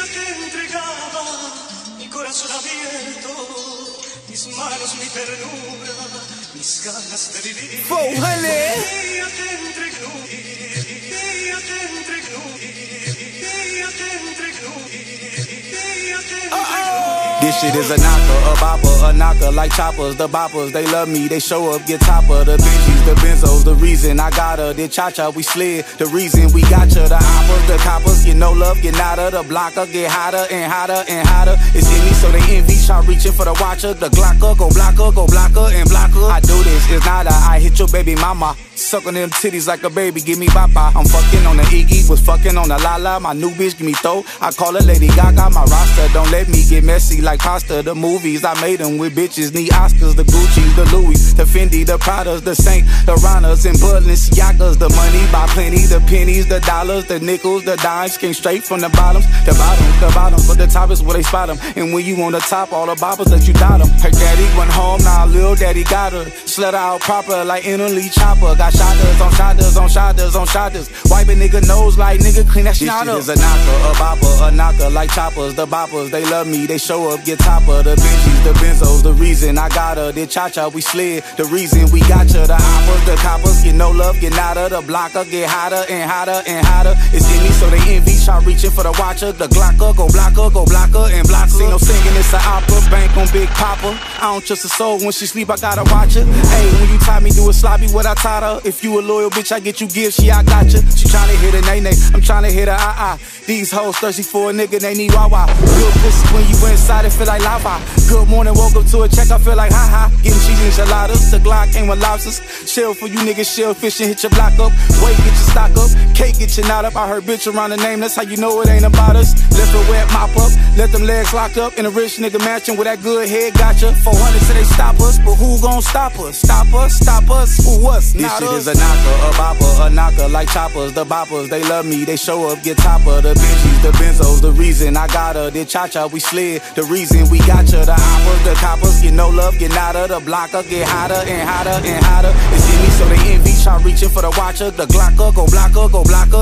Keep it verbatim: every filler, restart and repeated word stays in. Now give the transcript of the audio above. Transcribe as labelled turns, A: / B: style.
A: ella te entregaba mi corazón abierto, mis manos, mi ternura, mis ganas de vivir. Ella te entregó, ella te entregó, ella te entregó, ella te entregó.
B: This shit is a knocker, a bopper, a knocker like choppers. The boppers, they love me, they show up, get topper. The Benjis, the Benzos, the reason I got her. The cha-cha, we slid, the reason we got ya. The hoppers, the coppers, get no love, get nada. The blocker, get hotter and hotter and hotter. It's in me, so they envy, try reaching for the watcher. The glocker, go blocker, go blocker and blocker. I do this, it's nada, I hit your baby mama. Sucking them titties like a baby, give me papa. I'm fucking on the Iggy, was fucking on the Lala. My new bitch, give me throw, I call her Lady Gaga. My roster, don't let me get messy like pasta. The movies, I made them with bitches. Need Oscars, the Gucci, the Louis, the Fendi, the Pradas, the Saint, the Ranas, and Balenciagas. The money by plenty, the pennies, the dollars, the nickels, the dimes. Came straight from the bottoms, the bottoms, the bottoms. But the top is where they spot them. And when you on the top, all the boppers that you got them. Her daddy went home, now little daddy got her. Slid out proper like Italy chopper. Got shotters on shotters on shotters on shotters. Wipe a nigga nose like nigga clean that shit up. This shit is a knocker, a bopper, a knocker like choppers. The boppers, they love me, they show up, get topper. The Benjis, the Benzos, the reason I got her. The cha-cha, we slid, the reason we got ya. The hoppers, the coppers, get no love, get nada. The blocker, get hotter and hotter and hotter. It's in me, so they envy, try reaching for the watcher. The glocker, go blocker, go blocker and blocker. See no singing, it's an opera, bank on Big Papa. I don't trust a soul, when she sleep, I gotta watch her. Hey, when you taught me do it sloppy, what I taught her. If you a loyal bitch, I get you gifts, yeah, I got ya. She tryna hit a nay-nay, I'm tryna hit a ah-ah. These hoes thirsty for a nigga, they need wah-wah. Good pussy when you inside, it feel like lava. Good morning, woke up to a check, I feel like ha-ha. Getting cheese and gelatos, the Glock came with lobsters. Shell for you niggas, shell fishing, hit your block up. Wait, get your stock up, cake, get your knot up. I heard bitch around the name, that's how you know it ain't about us. Left her wet, mop up, let them legs lock up. In a rich nigga matching with that good head, gotcha. four hundred till they stop us, but who gon' stop us? Stop us, stop us, who us? Not this shit us. Is a knocker, a bopper, a knocker like choppers. The boppers, they love me, they show up, get topper. The Benjis, the Benzos, the reason I got her. The cha-cha, we slid, the reason we got ya. The hoppers, the coppers, get no love, get nada. The blocker, get hotter and hotter and hotter. It's in me, so they envy, try reaching for the watcher. The glocker, go blocker, go blocker